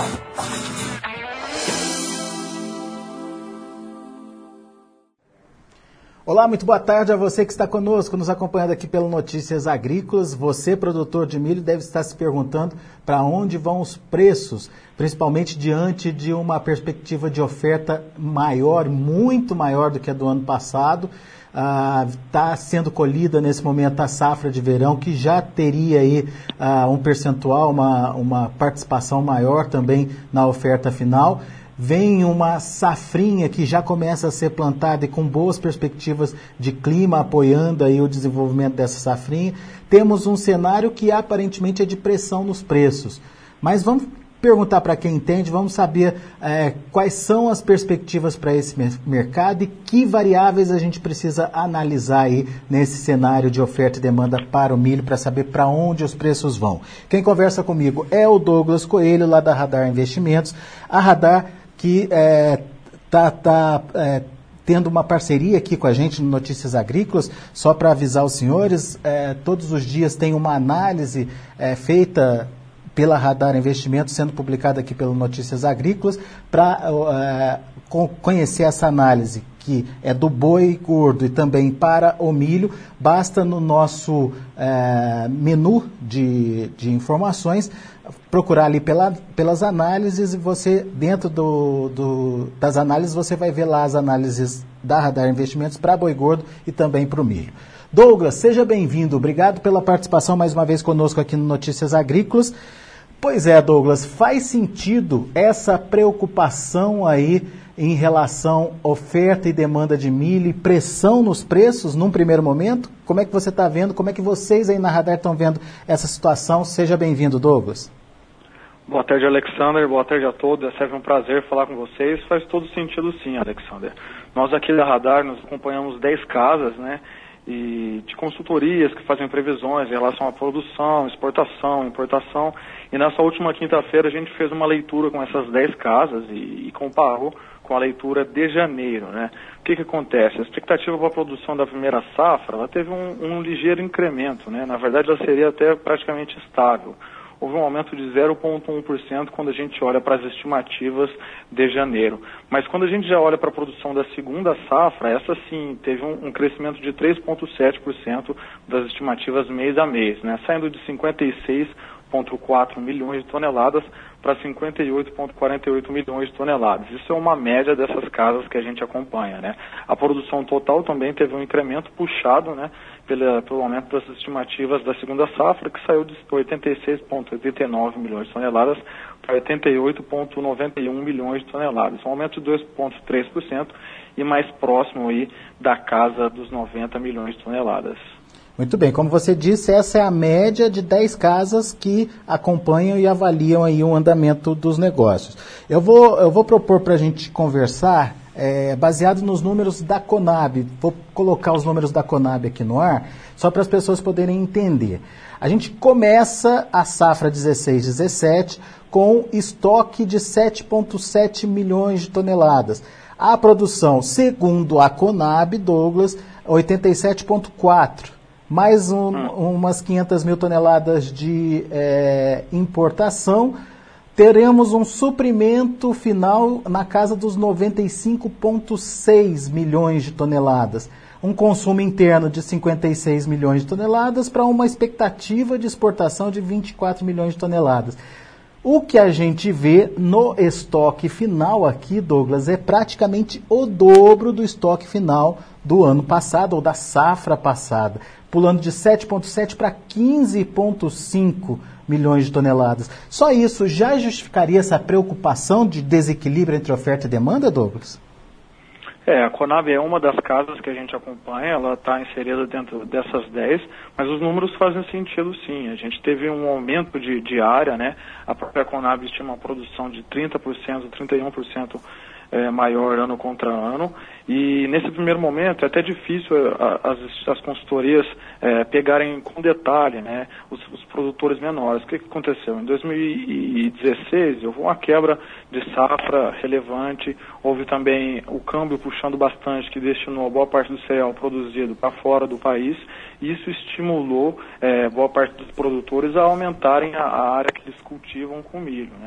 Olá, muito boa tarde a você que está conosco, nos acompanhando aqui pelo Notícias Agrícolas. Você, produtor de milho, deve estar se perguntando para onde vão os preços, principalmente diante de uma perspectiva de oferta maior, muito maior do que a do ano passado. Está sendo colhida nesse momento a safra de verão, que já teria aí um percentual, uma participação maior também na oferta final. Vem uma safrinha que já começa a ser plantada e com boas perspectivas de clima apoiando aí o desenvolvimento dessa safrinha. Temos um cenário que aparentemente é de pressão nos preços. Mas vamos perguntar para quem entende, vamos saber quais são as perspectivas para esse mercado e que variáveis a gente precisa analisar aí nesse cenário de oferta e demanda para o milho para saber para onde os preços vão. Quem conversa comigo é o Douglas Coelho, lá da Radar Investimentos. A Radar que está tendo uma parceria aqui com a gente no Notícias Agrícolas, só para avisar os senhores, todos os dias tem uma análise feita pela Radar Investimentos, sendo publicada aqui pelo Notícias Agrícolas, para conhecer essa análise, que é do boi gordo e também para o milho. Basta no nosso menu de informações procurar ali pelas análises, e você, dentro das análises, você vai ver lá as análises da Radar Investimentos para boi gordo e também para o milho. Douglas, seja bem-vindo. Obrigado pela participação mais uma vez conosco aqui no Notícias Agrícolas. Pois é, Douglas, faz sentido essa preocupação aí em relação à oferta e demanda de milho e pressão nos preços num primeiro momento? Como é que você está vendo? Como é que vocês aí na Radar estão vendo essa situação? Seja bem-vindo, Douglas. Boa tarde, Alexander. Boa tarde a todos. É sempre um prazer falar com vocês. Faz todo sentido sim, Alexander. Nós aqui da Radar, nós acompanhamos 10 casas, né, e de consultorias que fazem previsões em relação à produção, exportação, importação. E nessa última quinta-feira a gente fez uma leitura com essas 10 casas e comparou com a leitura de janeiro, né? O que acontece? A expectativa para a produção da primeira safra, ela teve um ligeiro incremento, né? Na verdade, ela seria até praticamente estável. Houve um aumento de 0,1% quando a gente olha para as estimativas de janeiro. Mas quando a gente já olha para a produção da segunda safra, essa sim teve um crescimento de 3,7% das estimativas mês a mês, né? Saindo de 56,4 milhões de toneladas para 58,48 milhões de toneladas. Isso é uma média dessas casas que a gente acompanha, né? A produção total também teve um incremento puxado, né, pelo aumento das estimativas da segunda safra, que saiu de 86,89 milhões de toneladas para 88,91 milhões de toneladas. Um aumento de 2,3% e mais próximo aí da casa dos 90 milhões de toneladas. Muito bem, como você disse, essa é a média de 10 casas que acompanham e avaliam aí o andamento dos negócios. Eu vou propor para a gente conversar baseado nos números da Conab. Vou colocar os números da Conab aqui no ar, só para as pessoas poderem entender. A gente começa a safra 16-17 com estoque de 7,7 milhões de toneladas. A produção, segundo a Conab, Douglas, 87,4. Mais umas 500 mil toneladas de importação. Teremos um suprimento final na casa dos 95,6 milhões de toneladas. Um consumo interno de 56 milhões de toneladas para uma expectativa de exportação de 24 milhões de toneladas. O que a gente vê no estoque final aqui, Douglas, é praticamente o dobro do estoque final do ano passado, ou da safra passada, pulando de 7,7 para 15,5 milhões de toneladas. Só isso já justificaria essa preocupação de desequilíbrio entre oferta e demanda, Douglas? A Conab é uma das casas que a gente acompanha, ela está inserida dentro dessas 10, mas os números fazem sentido sim. A gente teve um aumento de área, né? A própria Conab estima uma produção de 30%, 31% maior ano contra ano, e nesse primeiro momento é até difícil as consultorias pegarem com detalhe, né, os produtores menores. O que aconteceu? Em 2016 houve uma quebra de safra relevante, houve também o câmbio puxando bastante, que destinou boa parte do cereal produzido para fora do país, e isso estimulou boa parte dos produtores a aumentarem a área que eles cultivam com milho, né?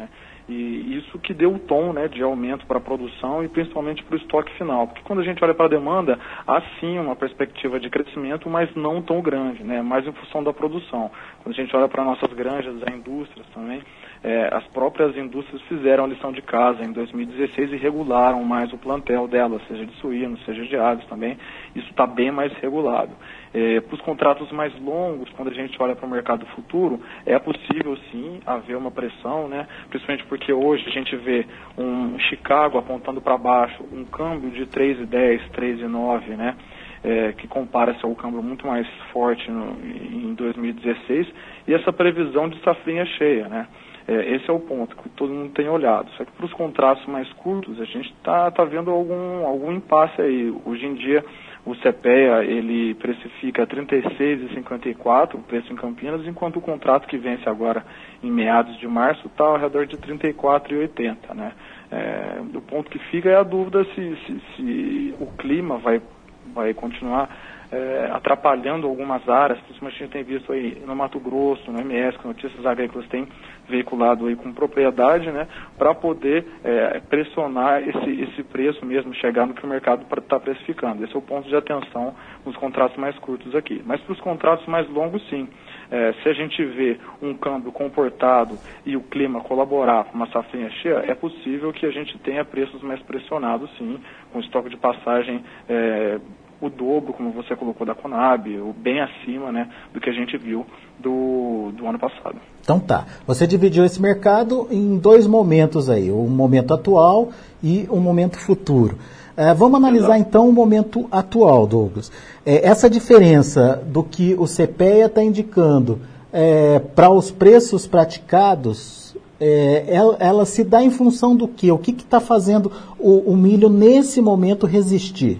E isso que deu o tom, né, de aumento para a produção e principalmente para o estoque final. Porque quando a gente olha para a demanda, há sim uma perspectiva de crescimento, mas não tão grande, né, mais em função da produção. Quando a gente olha para nossas granjas, as indústrias também, as próprias indústrias fizeram a lição de casa em 2016 e regularam mais o plantel delas, seja de suínos, seja de aves também. Isso está bem mais regulado. Para os contratos mais longos, quando a gente olha para o mercado futuro, é possível sim haver uma pressão, né? Principalmente porque hoje a gente vê um Chicago apontando para baixo, um câmbio de 3,10, 3,9, né? Que compara-se ao câmbio muito mais forte em 2016, e essa previsão de safrinha cheia, né? Esse é o ponto que todo mundo tem olhado. Só que para os contratos mais curtos, a gente está vendo algum impasse aí. Hoje em dia, o CPEA, ele precifica R$ 36,54, o preço em Campinas, enquanto o contrato que vence agora em meados de março está ao redor de R$ 34,80, né? O ponto que fica é a dúvida se o clima vai continuar atrapalhando algumas áreas, principalmente a gente tem visto aí no Mato Grosso, no MS, que Notícias Agrícolas tem veiculado aí com propriedade, né, para poder pressionar esse preço mesmo, chegar no que o mercado está precificando. Esse é o ponto de atenção nos contratos mais curtos aqui. Mas para os contratos mais longos, sim. Se a gente vê um câmbio comportado e o clima colaborar para uma safrinha cheia, é possível que a gente tenha preços mais pressionados, sim, com estoque de passagem o dobro, como você colocou, da Conab, ou bem acima, né, do que a gente viu do ano passado. Então tá, você dividiu esse mercado em dois momentos aí, o momento atual e o momento futuro. Vamos analisar então o momento atual, Douglas. Essa diferença do que o CPEA está indicando para os preços praticados, ela se dá em função do quê? O que está fazendo o milho nesse momento resistir?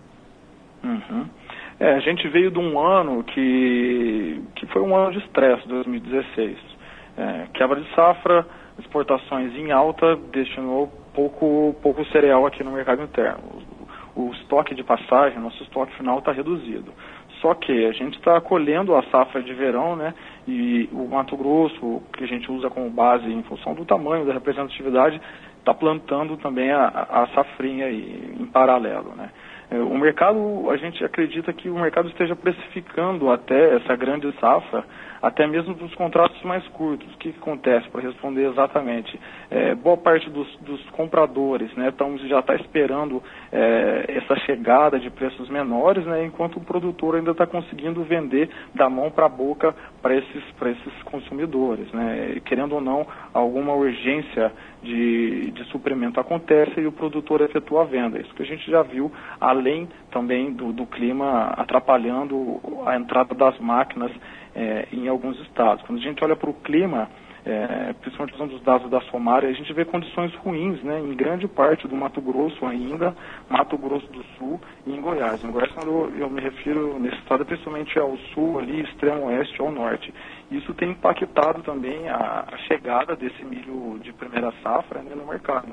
Uhum. A gente veio de um ano que foi um ano de estresse, 2016. Quebra de safra, exportações em alta, destinou pouco cereal aqui no mercado interno. O estoque de passagem, nosso estoque final está reduzido. Só que a gente está colhendo a safra de verão, né? E o Mato Grosso, que a gente usa como base em função do tamanho, da representatividade, está plantando também a safrinha aí, em paralelo, né? O mercado, a gente acredita que o mercado esteja precificando até essa grande safra, até mesmo dos contratos mais curtos. O que acontece, para responder exatamente? Boa parte dos compradores, né, já está esperando essa chegada de preços menores, né, enquanto o produtor ainda está conseguindo vender da mão para a boca para esses consumidores, né. Querendo ou não, alguma urgência de suprimento acontece e o produtor efetua a venda. Isso que a gente já viu, além também do clima atrapalhando a entrada das máquinas em alguns estados. Quando a gente olha para o clima, principalmente usando os dados da Somária, a gente vê condições ruins, né, em grande parte do Mato Grosso ainda, Mato Grosso do Sul e em Goiás. Em Goiás, quando eu me refiro nesse estado, principalmente ao sul, ali, extremo oeste, ao norte. Isso tem impactado também a chegada desse milho de primeira safra, né, no mercado.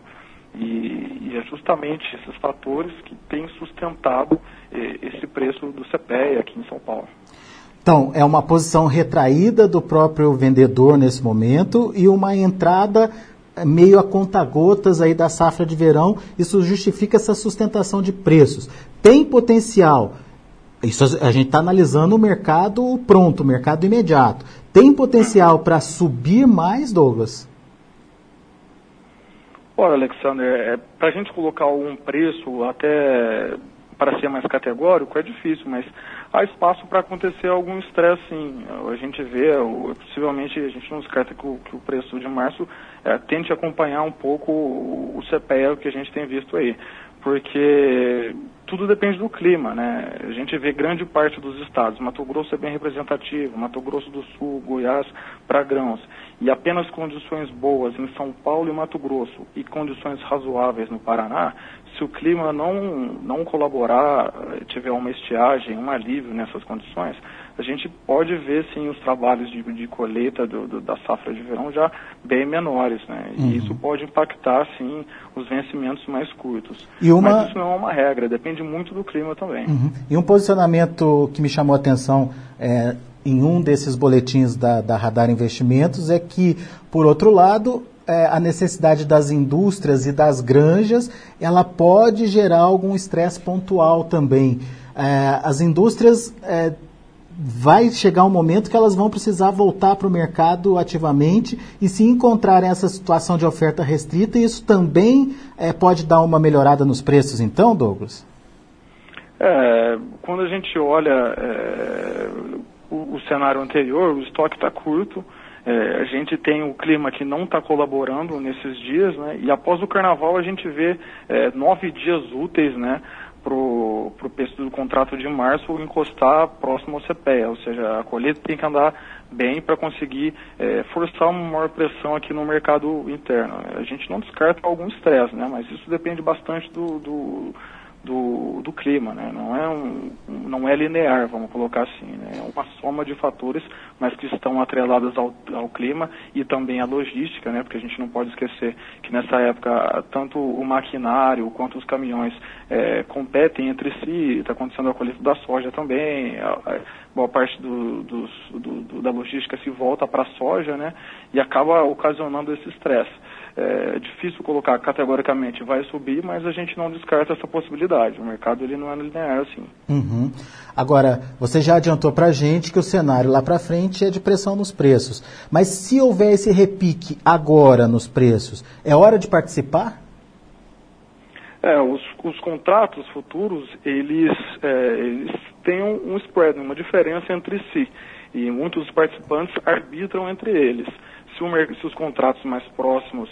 E é justamente esses fatores que têm sustentado esse preço do CPEA aqui em São Paulo. Então, é uma posição retraída do próprio vendedor nesse momento e uma entrada meio a conta-gotas aí da safra de verão. Isso justifica essa sustentação de preços. Tem potencial, isso a gente está analisando o mercado pronto, o mercado imediato. Tem potencial para subir mais, Douglas? Olha, Alexander, para a gente colocar um preço até para ser mais categórico é difícil, mas há espaço para acontecer algum estresse, sim. A gente vê, possivelmente, a gente não descarta que o preço de março tente acompanhar um pouco o CPEA que a gente tem visto aí, porque tudo depende do clima, né? A gente vê grande parte dos estados, Mato Grosso é bem representativo, Mato Grosso do Sul, Goiás, para grãos, e apenas condições boas em São Paulo e Mato Grosso, e condições razoáveis no Paraná. Se o clima não colaborar, tiver uma estiagem, um alívio nessas condições, a gente pode ver, sim, os trabalhos de colheita da safra de verão já bem menores, né? E isso pode impactar, sim, os vencimentos mais curtos. Mas isso não é uma regra, depende muito do clima também. E um posicionamento que me chamou a atenção em um desses boletins da Radar Investimentos é que, por outro lado, a necessidade das indústrias e das granjas, ela pode gerar algum estresse pontual também. As indústrias vai chegar um momento que elas vão precisar voltar para o mercado ativamente e se encontrarem essa situação de oferta restrita, isso também pode dar uma melhorada nos preços, então, Douglas? Quando a gente olha o cenário anterior, o estoque está curto, a gente tem o clima que não está colaborando nesses dias, né? E após o carnaval a gente vê 9 dias úteis, né, para o preço do contrato de março encostar próximo ao CPEA, ou seja, a colheita tem que andar bem para conseguir forçar uma maior pressão aqui no mercado interno. A gente não descarta algum estresse, né, mas isso depende bastante do clima, né? Não é linear, vamos colocar assim, né? É uma soma de fatores, mas que estão atrelados ao clima e também à logística, né? Porque a gente não pode esquecer que nessa época tanto o maquinário quanto os caminhões competem entre si, está acontecendo a colheita da soja também, boa parte da logística se volta para a soja, né? E acaba ocasionando esse estresse. É difícil colocar categoricamente vai subir, mas a gente não descarta essa possibilidade. O mercado ele não é linear assim. Uhum. Agora, você já adiantou para a gente que o cenário lá para frente é de pressão nos preços. Mas se houver esse repique agora nos preços, é hora de participar? Os contratos futuros, eles têm um spread, uma diferença entre si. E muitos participantes arbitram entre eles. Se os contratos mais próximos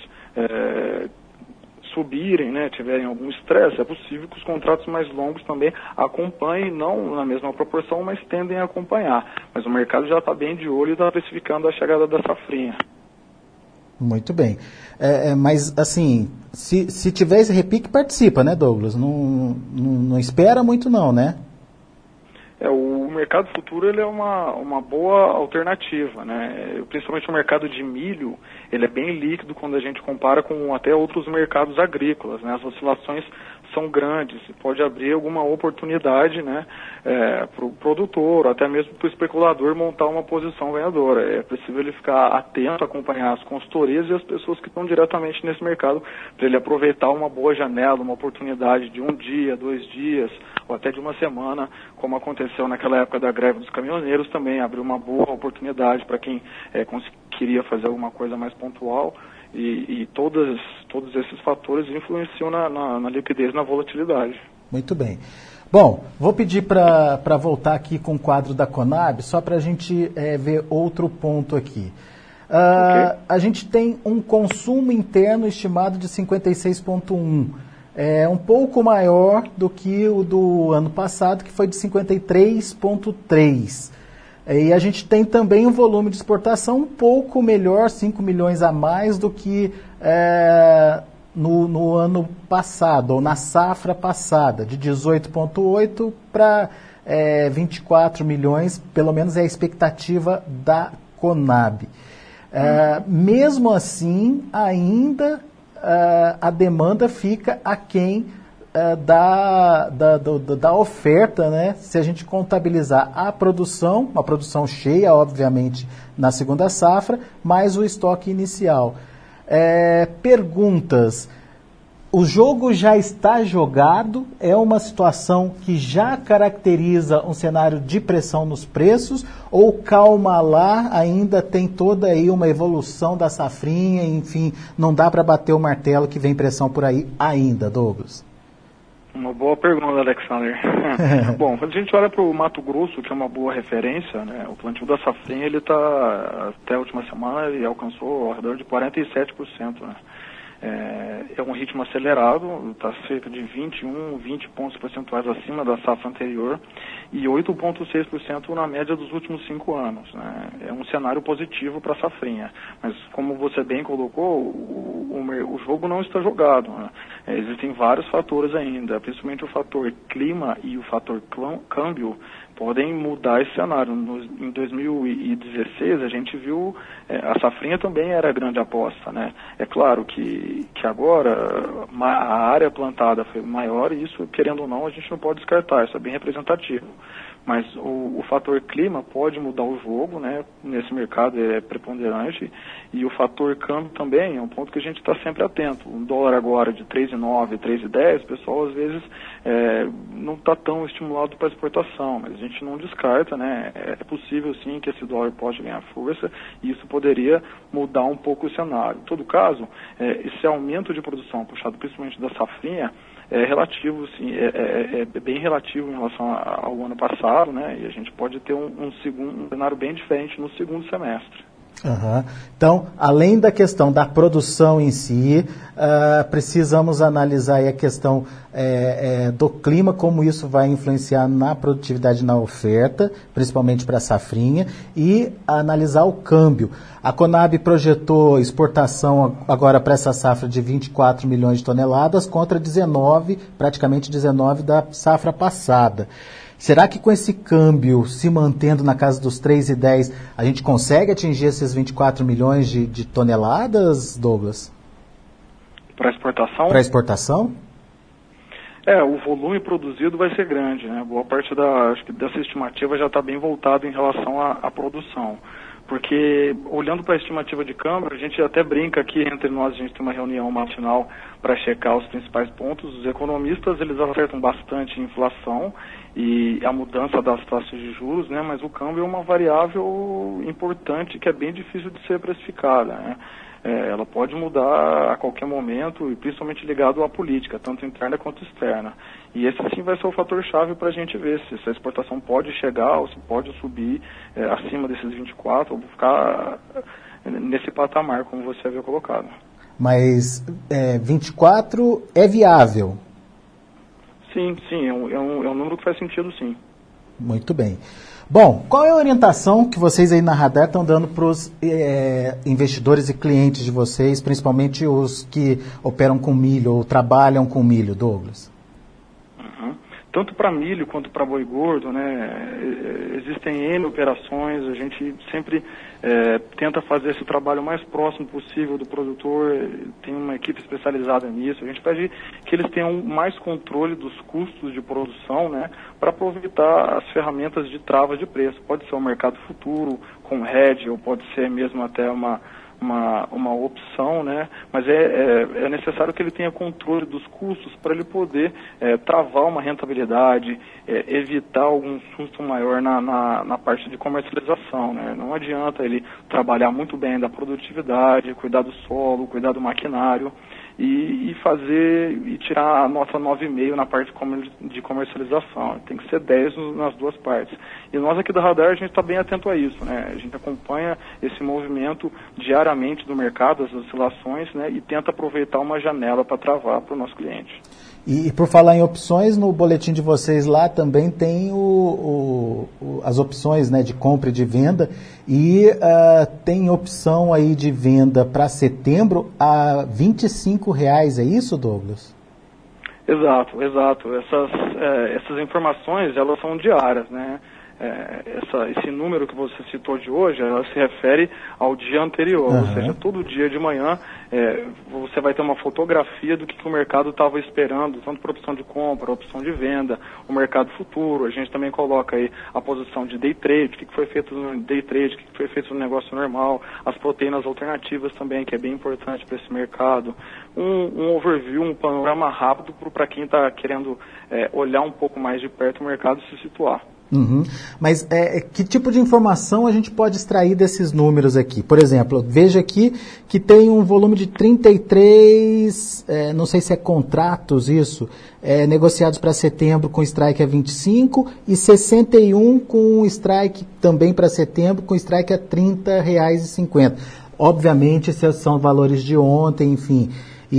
subirem, né, tiverem algum estresse, é possível que os contratos mais longos também acompanhem, não na mesma proporção, mas tendem a acompanhar. Mas o mercado já está bem de olho e está precificando a chegada da safrinha. Muito bem. Mas, assim, se tiver esse repique, participa, né, Douglas? Não espera muito não, né? O mercado futuro ele é uma boa alternativa, né? Principalmente o mercado de milho, ele é bem líquido quando a gente compara com até outros mercados agrícolas, né? As oscilações são grandes, pode abrir alguma oportunidade, né, para o produtor, até mesmo para o especulador montar uma posição ganhadora. É preciso ele ficar atento, acompanhar as consultorias e as pessoas que estão diretamente nesse mercado, para ele aproveitar uma boa janela, uma oportunidade de 1 dia, 2 dias, ou até de uma semana, como aconteceu naquela época da greve dos caminhoneiros, também abriu uma boa oportunidade para quem queria fazer alguma coisa mais pontual. E todos esses fatores influenciam na liquidez, na volatilidade. Muito bem. Bom, vou pedir para voltar aqui com o quadro da Conab, só para a gente ver outro ponto aqui. Okay. A gente tem um consumo interno estimado de 56,1. É um pouco maior do que o do ano passado, que foi de 53,3. E a gente tem também um volume de exportação um pouco melhor, 5 milhões a mais do que no ano passado, ou na safra passada, de 18,8 para 24 milhões, pelo menos é a expectativa da Conab. Mesmo assim, ainda a demanda fica aquém da oferta, né? Se a gente contabilizar a produção, uma produção cheia, obviamente, na segunda safra, mais o estoque inicial. Perguntas. O jogo já está jogado? É uma situação que já caracteriza um cenário de pressão nos preços? Ou calma lá, ainda tem toda aí uma evolução da safrinha, enfim, não dá para bater o martelo que vem pressão por aí ainda, Douglas? Uma boa pergunta, Alexander. Bom, quando a gente olha para o Mato Grosso, que é uma boa referência, né, o plantio da safrinha, ele está, até a última semana, ele alcançou ao redor de 47%, né? É um ritmo acelerado, está cerca de 20 pontos percentuais acima da safra anterior e 8,6% na média dos últimos 5 anos, né? É um cenário positivo para a safrinha, mas como você bem colocou, o jogo não está jogado, né? Existem vários fatores ainda, principalmente o fator clima e o fator câmbio podem mudar esse cenário. Em 2016 a gente viu, a safrinha também era a grande aposta, né? É claro que agora a área plantada foi maior e isso, querendo ou não, a gente não pode descartar, isso é bem representativo. mas o fator clima pode mudar o jogo, né? Nesse mercado é preponderante, e o fator câmbio também é um ponto que a gente está sempre atento. O dólar agora de 3,9, 3,10, o pessoal às vezes não está tão estimulado para exportação, mas a gente não descarta, né? É possível sim que esse dólar pode ganhar força e isso poderia mudar um pouco o cenário. Em todo caso, esse aumento de produção puxado principalmente da safrinha é relativo, sim, é bem relativo em relação ao ano passado, né? E a gente pode ter um cenário bem diferente no segundo semestre. Uhum. Então, além da questão da produção em si, precisamos analisar aí a questão do clima, como isso vai influenciar na produtividade, na oferta, principalmente para a safrinha, e analisar o câmbio. A Conab projetou exportação agora para essa safra de 24 milhões de toneladas contra 19, praticamente 19 da safra passada. Será que com esse câmbio se mantendo na casa dos 3,10, a gente consegue atingir esses 24 milhões de toneladas, Douglas? Para exportação? Para exportação? O volume produzido vai ser grande, né? Boa parte acho que dessa estimativa já está bem voltada em relação à produção. Porque, olhando para a estimativa de câmbio, a gente até brinca aqui entre nós, a gente tem uma reunião matinal para checar os principais pontos. Os economistas, eles acertam bastante a inflação e a mudança das taxas de juros, né? Mas o câmbio é uma variável importante que é bem difícil de ser precificada, né? Ela pode mudar a qualquer momento, e principalmente ligado à política, tanto interna quanto externa. E esse sim vai ser o fator-chave para a gente ver se essa exportação pode chegar ou se pode subir acima desses 24 ou ficar nesse patamar, como você havia colocado. Mas 24 é viável? Sim, é um número que faz sentido, sim. Muito bem. Bom, qual é a orientação que vocês aí na Radar estão dando para os investidores e clientes de vocês, principalmente os que operam com milho ou trabalham com milho, Douglas? Tanto para milho quanto para boi gordo, né, existem N operações, a gente sempre tenta fazer esse trabalho o mais próximo possível do produtor, tem uma equipe especializada nisso, a gente pede que eles tenham mais controle dos custos de produção, né, para aproveitar as ferramentas de trava de preço. Pode ser um mercado futuro com hedge, ou pode ser mesmo até uma opção, né? Mas é necessário que ele tenha controle dos custos para ele poder travar uma rentabilidade, evitar algum susto maior na parte de comercialização, né? Não adianta ele trabalhar muito bem da produtividade, cuidar do solo, cuidar do maquinário e tirar a nota 9,5 na parte de comercialização. Tem que ser 10 nas duas partes. E nós aqui da Radar, a gente está bem atento a isso, né? A gente acompanha esse movimento diariamente do mercado, as oscilações, né? E tenta aproveitar uma janela para travar para o nosso cliente. E por falar em opções, no boletim de vocês lá também tem as opções, né, de compra e de venda, e tem opção aí de venda para setembro a R$ 25,00, é isso, Douglas? Exato. Essas informações, elas são diárias, né? Esse número que você citou de hoje, ela se refere ao dia anterior, ou seja, todo dia de manhã você vai ter uma fotografia do que o mercado estava esperando, tanto para opção de compra, opção de venda, o mercado futuro. A gente também coloca aí a posição de day trade, o que foi feito no day trade, o que foi feito no negócio normal, as proteínas alternativas também, que é bem importante para esse mercado. Um overview, um panorama rápido para quem está querendo olhar um pouco mais de perto o mercado e se situar. Uhum. Mas que tipo de informação a gente pode extrair desses números aqui? Por exemplo, veja aqui que tem um volume de 33, não sei se é contratos isso, negociados para setembro com strike a 25 e 61 com strike também para setembro com strike a R$ 30,50. Obviamente, esses são valores de ontem, enfim.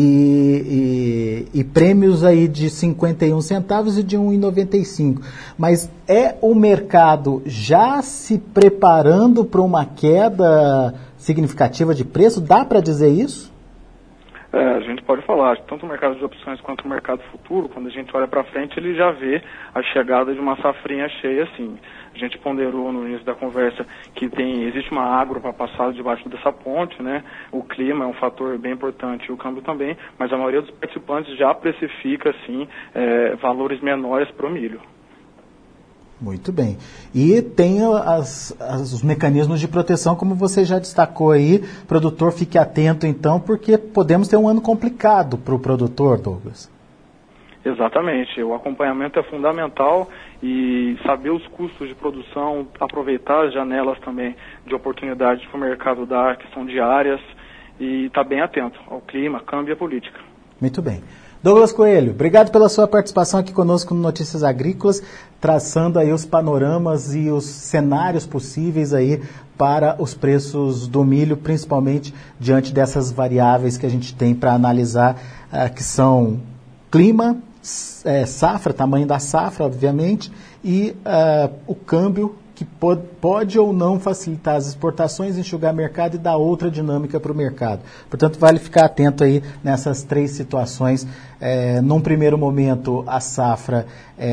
E prêmios aí de 51 centavos e de 1,95. Mas é o mercado já se preparando para uma queda significativa de preço? Dá para dizer isso? A gente pode falar, tanto o mercado de opções quanto o mercado futuro, quando a gente olha para frente, ele já vê a chegada de uma safrinha cheia, assim. A gente ponderou no início da conversa que existe uma agro para passar debaixo dessa ponte, né? O clima é um fator bem importante e o câmbio também, mas a maioria dos participantes já precifica, assim, valores menores para o milho. Muito bem. E tem os mecanismos de proteção, como você já destacou aí. Produtor, fique atento então, porque podemos ter um ano complicado para o produtor, Douglas. Exatamente. O acompanhamento é fundamental e saber os custos de produção, aproveitar as janelas também de oportunidade que o mercado dá, que são diárias, e estar bem atento ao clima, câmbio e à política. Muito bem. Douglas Coelho, obrigado pela sua participação aqui conosco no Notícias Agrícolas, traçando aí os panoramas e os cenários possíveis aí para os preços do milho, principalmente diante dessas variáveis que a gente tem para analisar, que são clima, safra, tamanho da safra, obviamente, e o câmbio, que pode ou não facilitar as exportações, enxugar mercado e dar outra dinâmica para o mercado. Portanto, vale ficar atento aí nessas três situações. Num primeiro momento, a safra,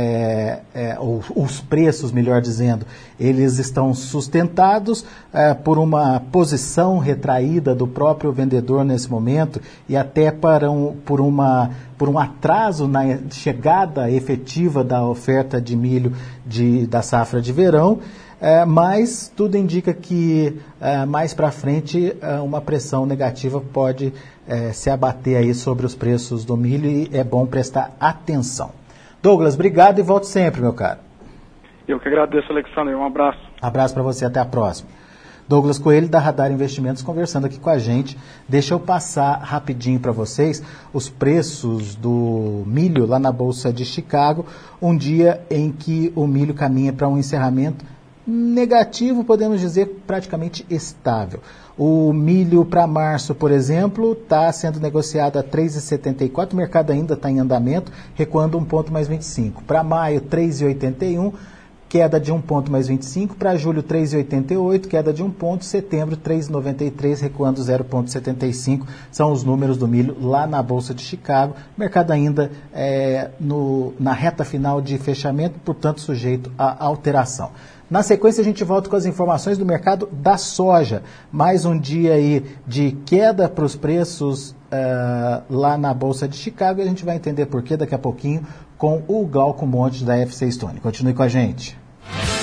os preços, melhor dizendo, eles estão sustentados por uma posição retraída do próprio vendedor nesse momento e até por um atraso na chegada efetiva da oferta de milho da safra de verão. Mas tudo indica que mais para frente uma pressão negativa pode se abater aí sobre os preços do milho e é bom prestar atenção. Douglas, obrigado e volto sempre, meu caro. Eu que agradeço, Alexandre. Um abraço. Abraço para você, até a próxima. Douglas Coelho, da Radar Investimentos, conversando aqui com a gente. Deixa eu passar rapidinho para vocês os preços do milho lá na Bolsa de Chicago, um dia em que o milho caminha para um encerramento negativo, podemos dizer, praticamente estável. O milho para março, por exemplo, está sendo negociado a 3,74, o mercado ainda está em andamento, recuando 1 ponto mais 25. Para maio, 3,81, queda de 1 ponto mais 25. Para julho, 3,88, queda de 1 ponto. Setembro, 3,93, recuando 0,75. São os números do milho lá na Bolsa de Chicago. O mercado ainda na reta final de fechamento, portanto, sujeito a alteração. Na sequência, a gente volta com as informações do mercado da soja. Mais um dia aí de queda para os preços lá na Bolsa de Chicago. E a gente vai entender por quê daqui a pouquinho com o Glauco Montes da FC Stone. Continue com a gente.